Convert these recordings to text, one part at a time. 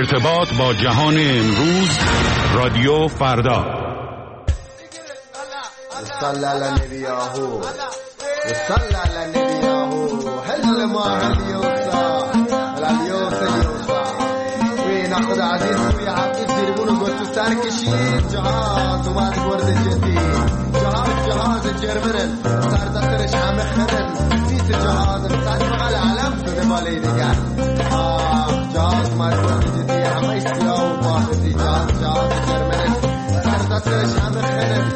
ارتباط با جهان امروز، رادیو فردا. صلى على النبي ياهو صلى على النبي ياهو هل ما هل يوصى هل يوصى وين اخذ عزيز ويا عبد الدربون قلت سار كشيد جهاز وما تورد جدي جهاز جرمن صار دكتورش عم خدن نيت جهاز صار بغل علم في بالي رجال جهاز ما تورد جدي عم يسلاو باخذ جهاز جرمن صار دكتورش عم خدن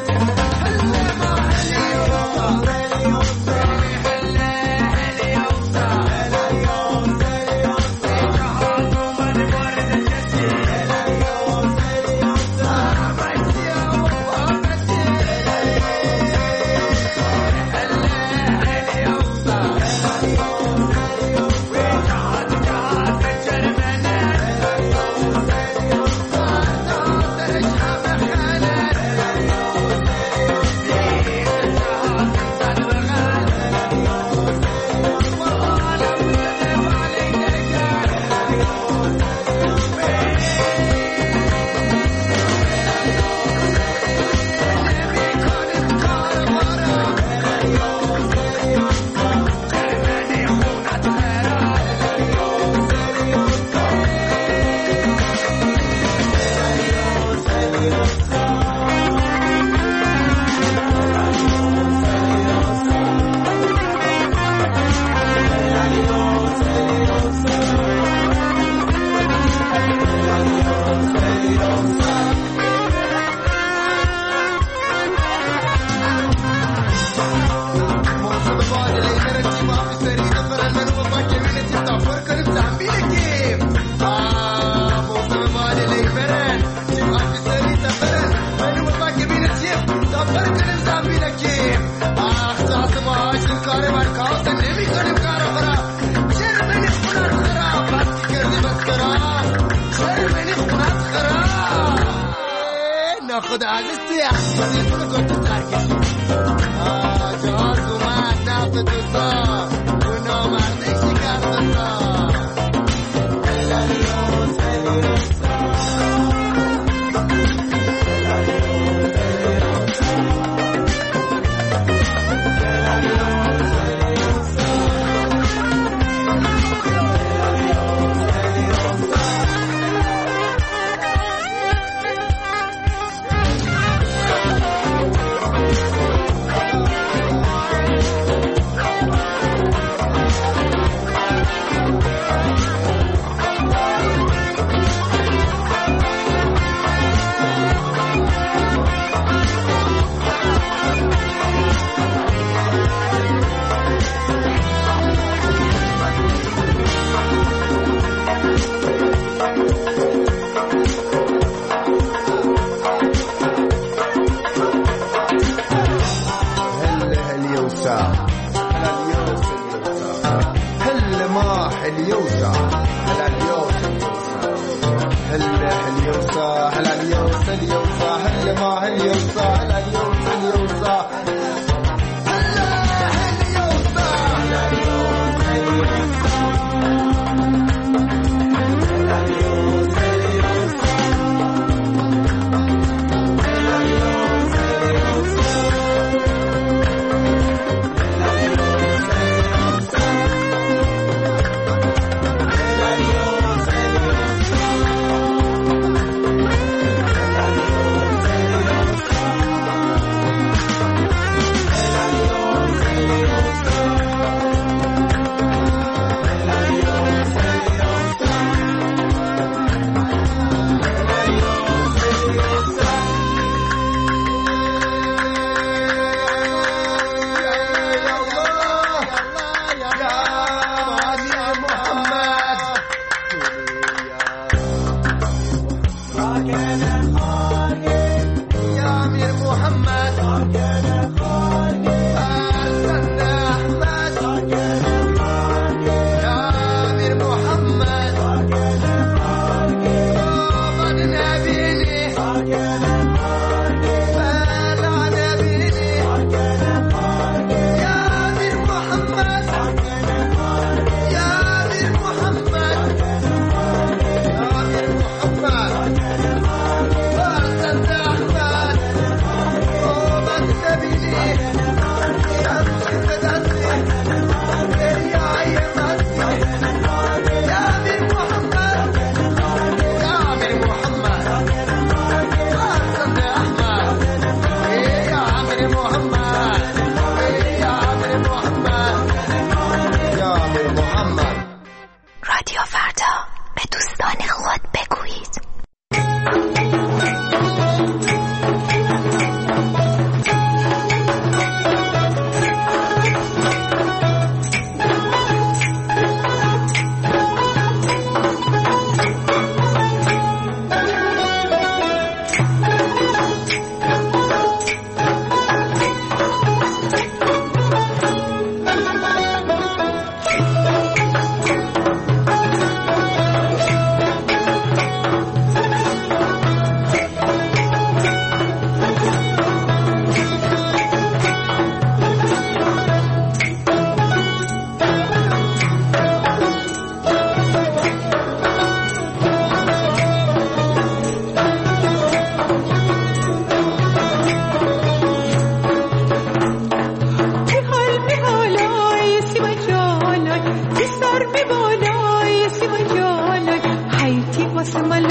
خدا عزیزی احساسی تو گفت ترکشی جهاز اومد نفت دوستا و نامردشی کردستا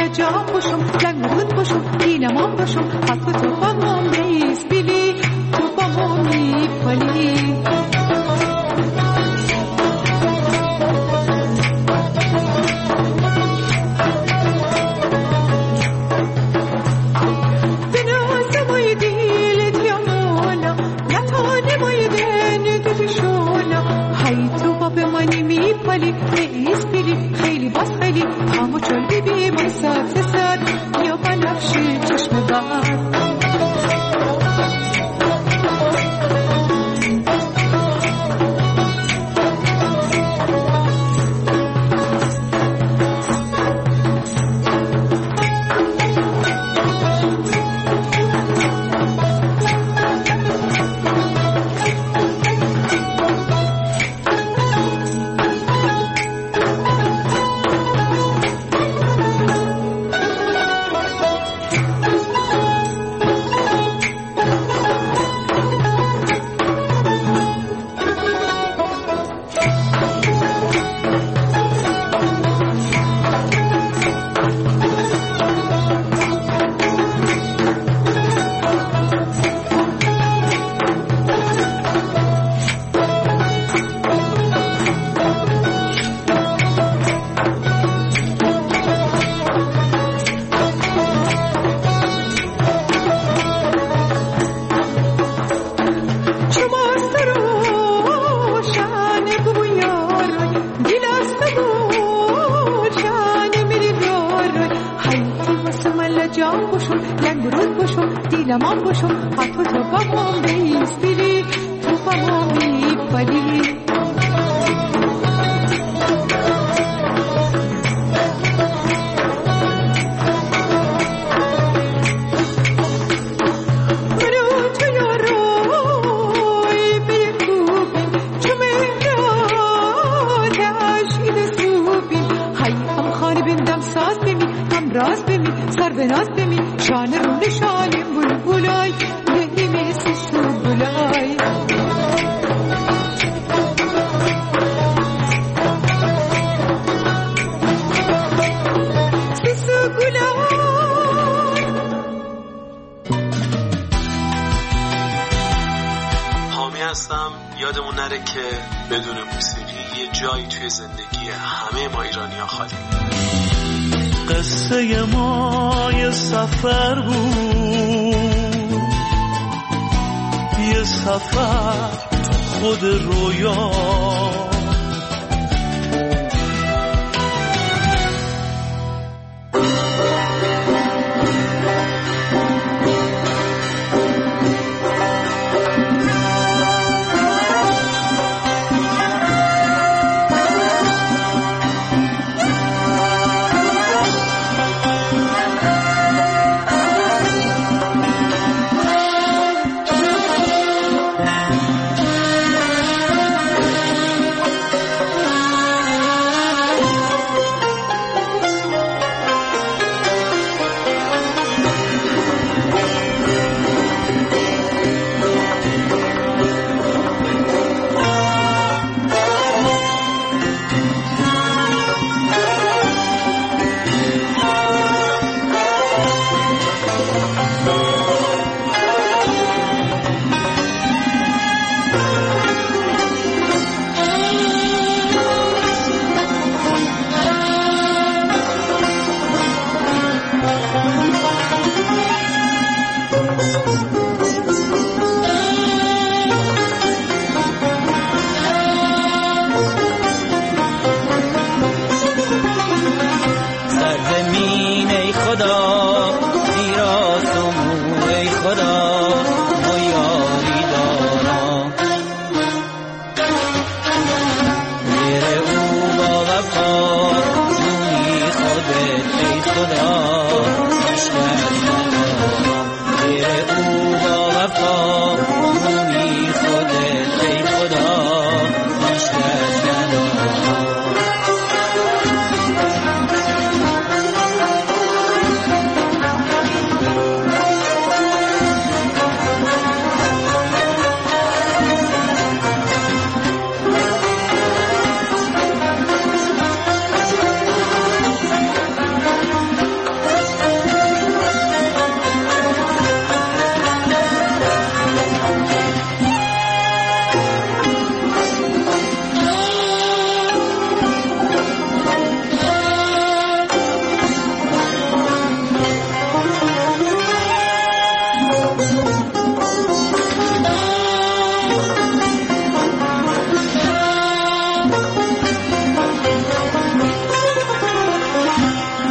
جام باشم لنگ رود باشم دیلمان باشم حتی تو با ما میسپیلی تو با ما میپالی خیلی باز خیلی همو چون بیبی ما ساعت ساعت یا بنفشی چشم بند دیلمان باشم حتی تو با ما میسپیلی تو با ما میپالی منو تو یاروی بیکوبیم چو مهرات عشقی دستوبیم های هم خانه بندم ساز بمی هم راز بمی سر به ناز بمی شان رون شانیم بلبلای نهی مثل سو بلای سو گلای حامی هستم. یادمون نره که بدون موسیقی یه جایی توی زندگی همه ما ایرانی‌ها خالی. قصه ما یه سفر بود، یه سفر خود رویا،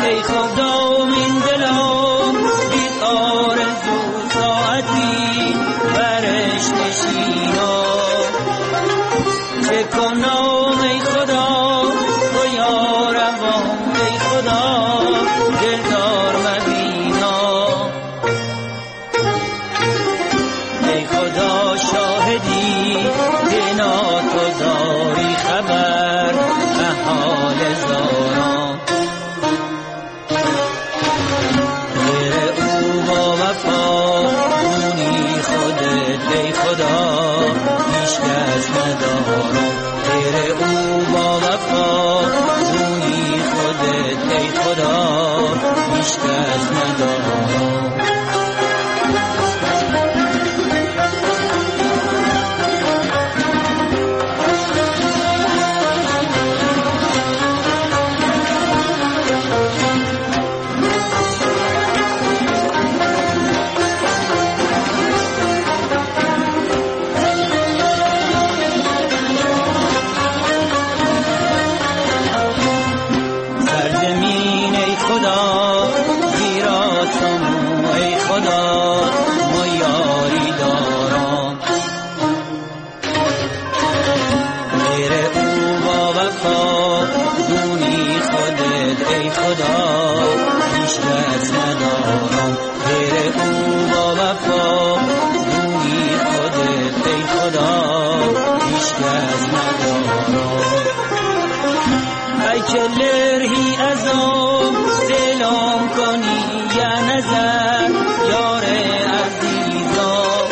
ای خدا من دلم بی آرزو ساعتی برش نشینا چه کنم ای خدا تو یارم ای خدا دلدار مبینا ای خدا شاهدی دینا تو داری خبر حال زاران غیر او با وفا اونی خودت ای خدا هیچ کس ندارم غیر او با وفا اونی خودت ای خدا هیچ کس ندارم لرهی ازم سلام کنی یا نظر یار عزیزم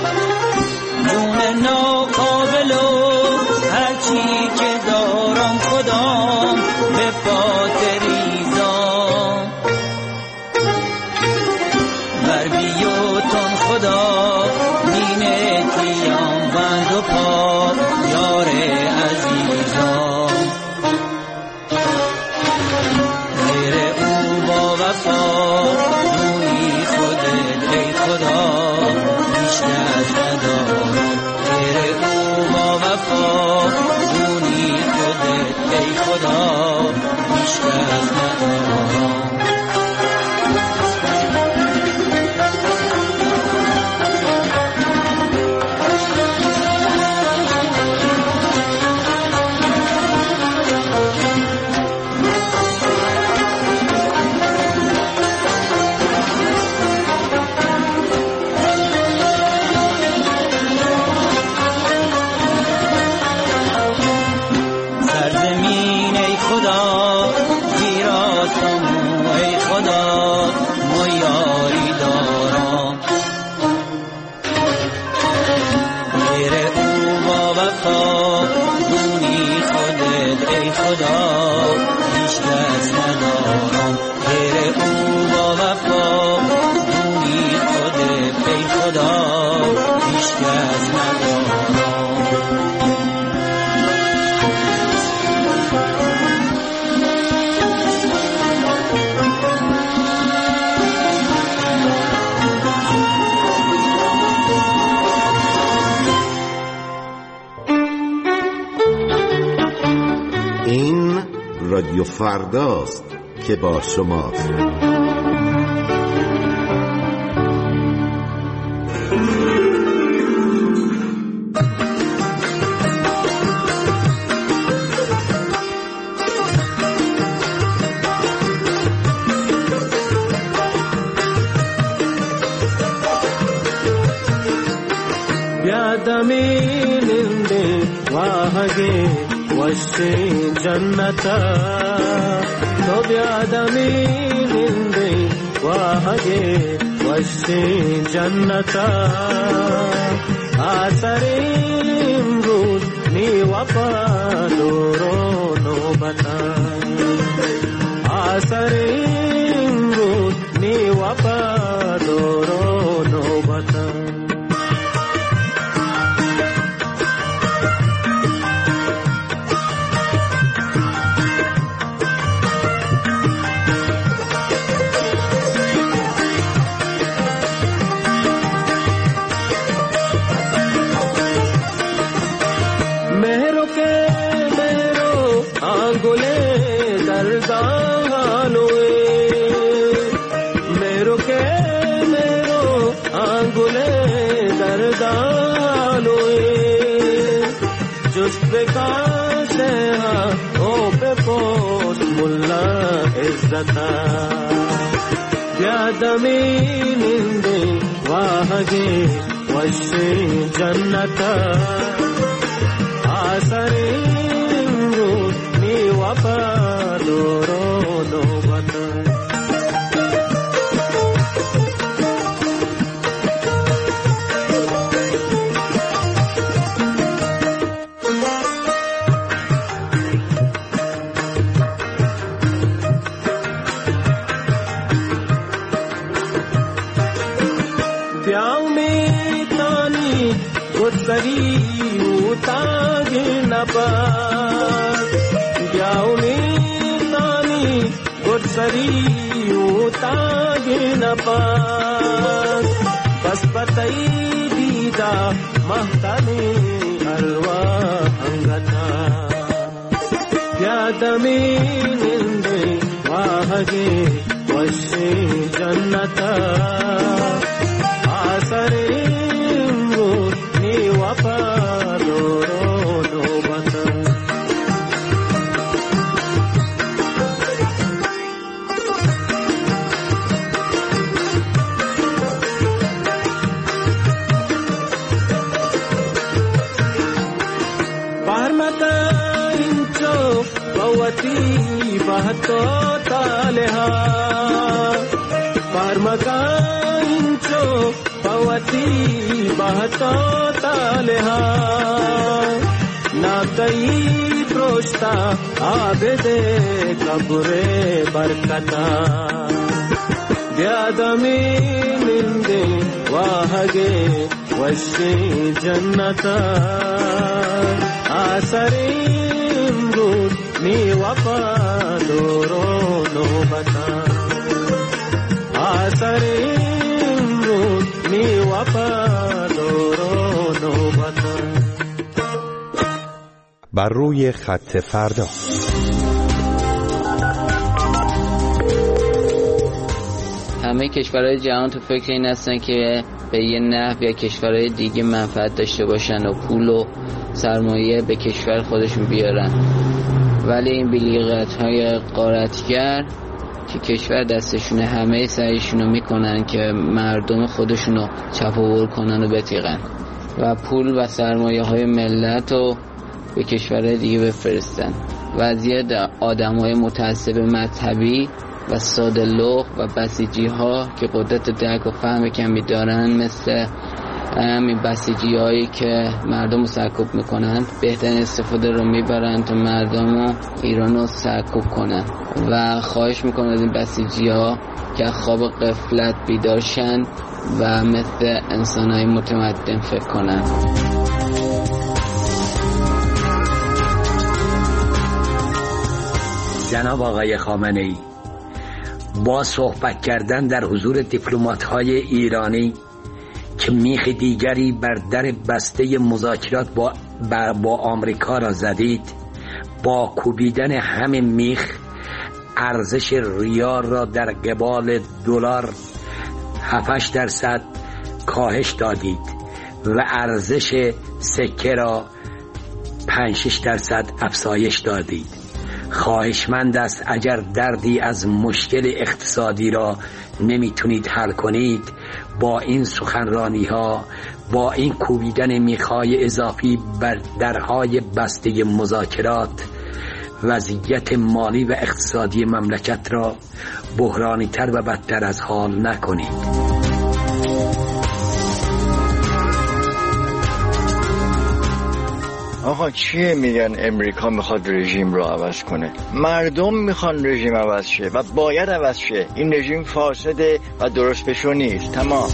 جون ناقابلو هرچی که دارم خدام به پاتریزم بر بیوتون خدا مینتیم بند و پا یار عزیزم دونی خودت ای خدا هیچ کس ندارم غیر او با وفا دونی خودت ای خدا هیچ کس ندارم رادیو فرداست که با شماست. यादमी निंदे वाहगे वश्य जन्नता तो यादमी निंदे वाहगे वश्य जन्नता आसरीम रूज नीवपा दोरो नोबता आसरीम रूज नीवपा दोरो नोबता आंगुले दरगाह लोए ಇಜ್ಜತ ಬ್ಯಾದಮಿ ನಿಂದೆ ವಾಹಗೆ ವಶೆ ಜನ್ನತ ಆಸರೆ ನೀ ವಫಾದೋರೋ ನೋಬತ सरी उतागे न पास जाओ तानी गुड सरी उतागे न पास बस बताई दीदा महताने हरवा अंगता यादमे निंदे वाहगे वशे जन्नता आसरे बहतो तालेहा परमकांचो पवती बहतो तालेहा नातई प्रोष्टा आबेदे कबरे बरकता व्यादमी निंदे वाहगे वशे जन्नता आसरे नी वफादोरो नोबता आसरे नी वफादोरो नोबता بر روی خط فردا. همه کشورهای جهان تو فکر این هستن که به یه نحو یا کشورهای دیگه منفعت داشته باشن و پول و سرمایه به کشور خودشون بیارن، ولی این بی‌لیاقت‌های غارتگر که کشور دستشونه همه سعیشونو میکنن که مردم خودشونو چپاول کنن و بتیغن و پول و سرمایه های ملت رو به کشورهای دیگه بفرستن. وضعیت آدم‌های متعصب مذهبی و ساده لوح و بسیجی ها که قدرت درک و فهم کمی دارن، مثل همین بسیجی هایی که مردم رو سرکوب میکنن، بهترین استفاده رو میبرن تا مردم رو ایران رو سرکوب کنن و خواهش میکنن از این بسیجی ها که خواب غفلت بیدار شن و مثل انسان های متمدن فکر کنن. جناب آقای خامنه‌ای، با صحبت کردن در حضور دیپلمات‌های ایرانی که میخ دیگری بر در بسته مذاکرات با آمریکا را زدید، با کوبیدن همین میخ ارزش ریال را در قبال دلار 7-8% کاهش دادید و ارزش سکه را 5-6% افزایش دادید. خواهشمند است اگر دردی از مشکل اقتصادی را نمیتونید حل کنید، با این سخنرانی ها، با این کوبیدن میخای اضافی بر درهای بسته مذاکرات، وضعیت مالی و اقتصادی مملکت را بحرانی تر و بدتر از حال نکنید. آقا چیه میگن امریکا میخواد رژیم رو عوض کنه؟ مردم میخوان رژیم عوض شه و باید عوض شه. این رژیم فاسده و درست بشو نیست. تمام.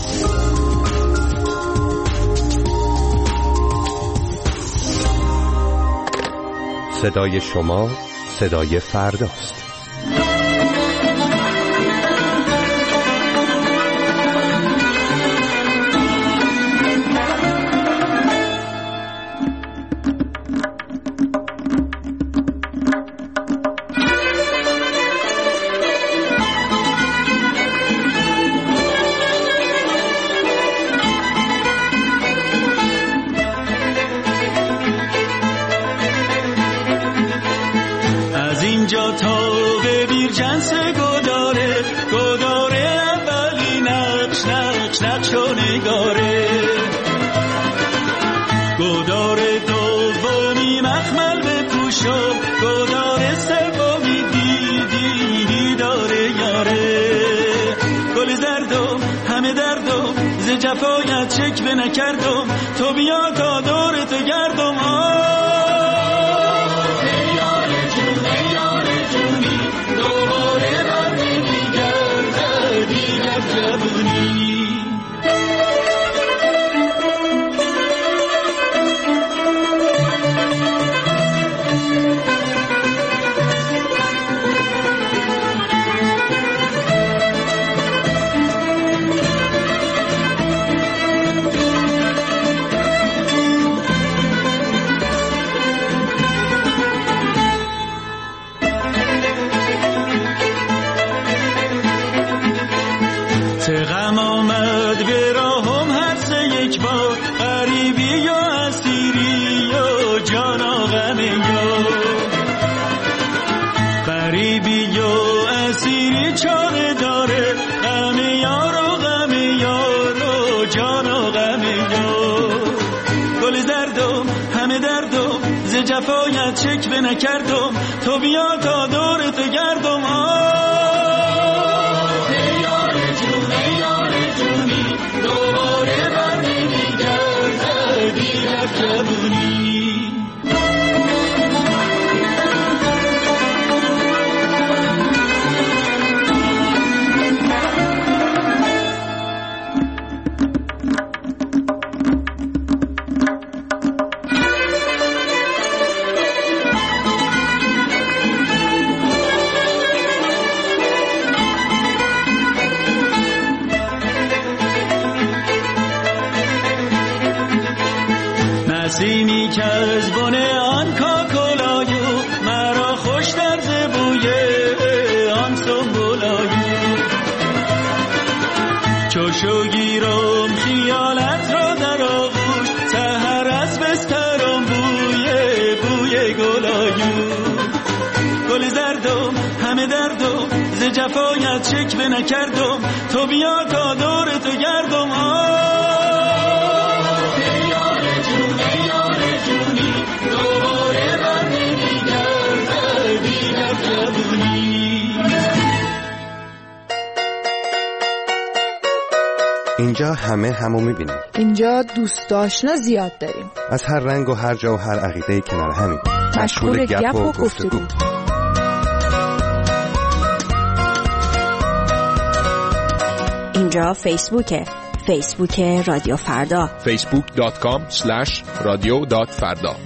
صدای شما صدای فرداست. اینجا تا مثل گداره گداره اولی نقش نقش نقش و نگاره گداره دومی مخمل بپوش و گداره سومی دیدی داره یاره گل زردم همه دردم ز جفایت شکوه نکردم تو بیا تا دور تو گردم غم آمد به راهم هر سه یک بار غریبی یا اسیری یا جانا غمی یا غریبی یا اسیری چاره داره غم یار و جانا غمی یا گل زردم همه دردم ز جفایت شکوه نکردم تو بیا تا دور تو گردم نسیمی که از بن آن کاکلایو مرا خوش در زبوی آن سنبولایو چوشو گیرم خیالت را در آغوش سحر از بسترم بوی گلایو گل زردم همه دردم ز جفایت شکوه نکردم تو بیا تا دور تو گردم اینجا همه همو میبینیم. اینجا دوست آشنا زیاد داریم. از هر رنگ و هر جا و هر عقیده کنار همین. مشغول گپ و گفتگو. اینجا فیسبوک رادیو فردا. facebook.com/radio.farda.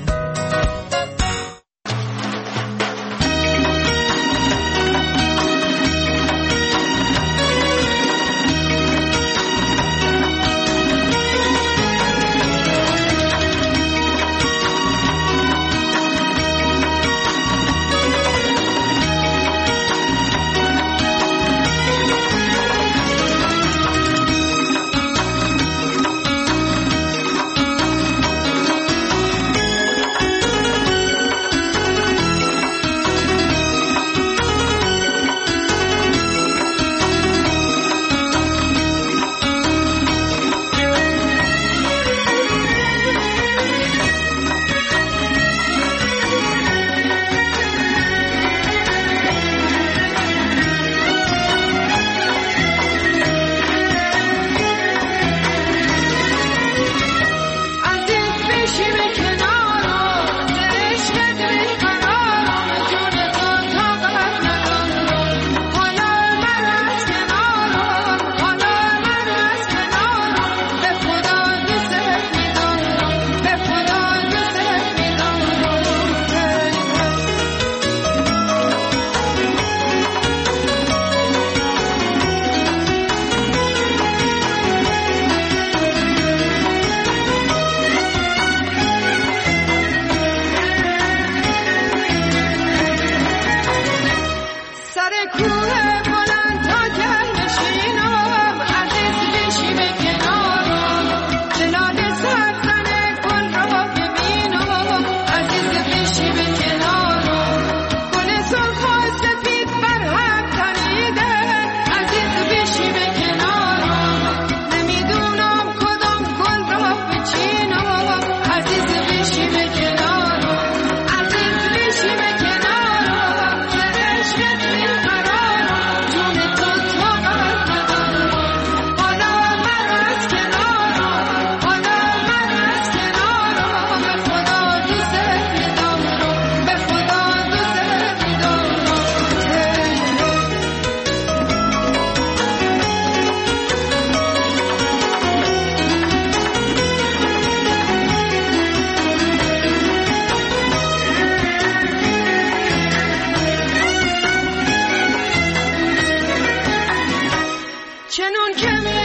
چنون که